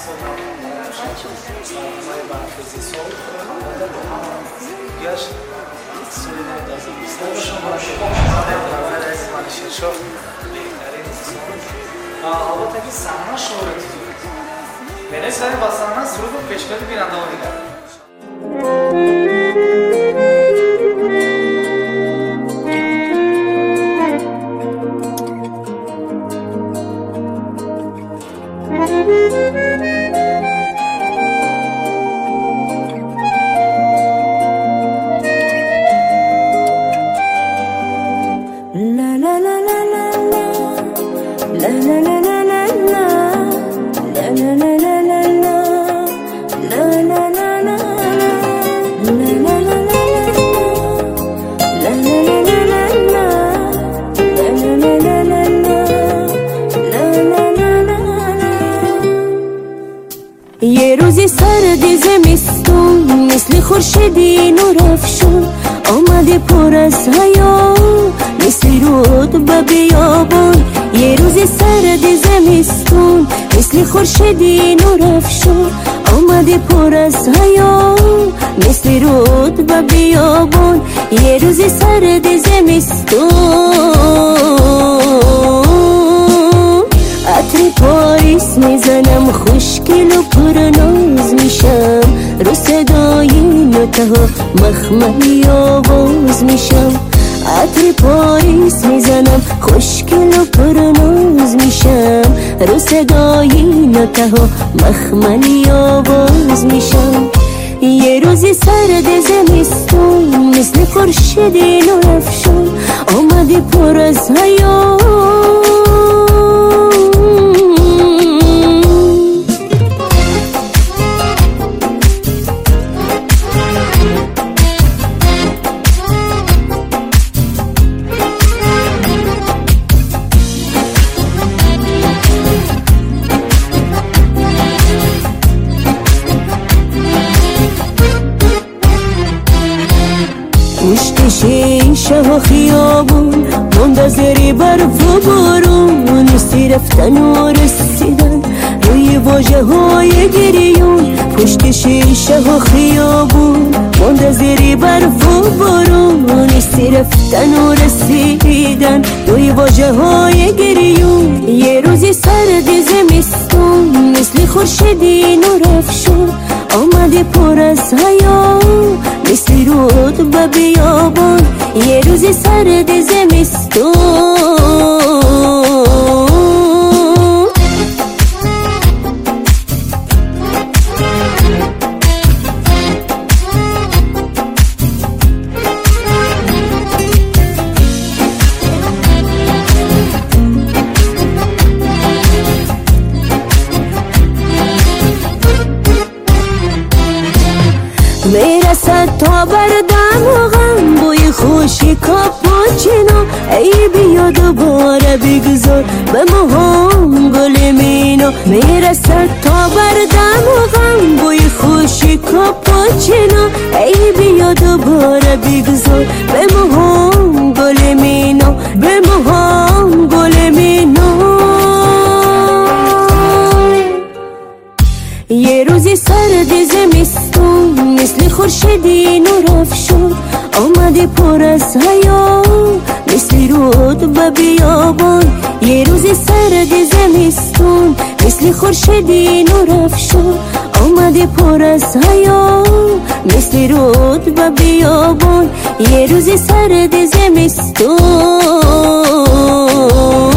سرمایه برفیزی صلح آمده با هم گشت سویدن دازمیستان شما از منششو بهترین حالا تاکی سحنه شهرتی دید بینه سایی با سحنه سرود و پیشکل بیننده ها دیگر یه روزی سرد زمستون مثل خورشیدی نور افشون آمده پر از حیا مثل رود به بیابان. یه روزی سرد زمستون مثل خورشیدی نور افشون آمده پر از حیا مثل رود به بیابان. یه روزی سرد زمستون عطر پاییز میزنم خوشگل و پرناز میشم رو صدای نوتها مخملی آواز میشم. عطر پاییز میزنم خوشگل و پرناز میشم رو صدای نوتها مخملی آواز میشم. یه روزی سرد زمستون مثل خورشیدی نور افشون آمده پر از حیا پشت شیشه و خیابون منتظر برف و بارون نیستی رفتن و رسیدن روی واژه های گریون. پشت شیشه و خیابون منتظر برف و بارون نیستی رفتن و رسیدن روی واژه های گریون. یه روزی سرد زمستون مثل خورشیدی نور افشون آمده پر از حیا مثل رود به بیابان. یه روزی سرد زمستون میرسد تا بردم و غم بوی خوشی کاپوچینو ای بیا دوباره بگذار به موهام گل مینو. میرسد تا بردم و غم بوی خوشی کاپوچینو ای بیا دوباره بگذار به موهام گل مینو به موهام گل مینو. یه روزی سرد زمستون مثل خورشیدی نور افشون آمده پر از حیا مثل رود به بیابان. یه روزی سرد زمستون مثل خورشیدی نور افشون آمده پر از حیا مثل رود به بیابان. یه روزی سرد زمستون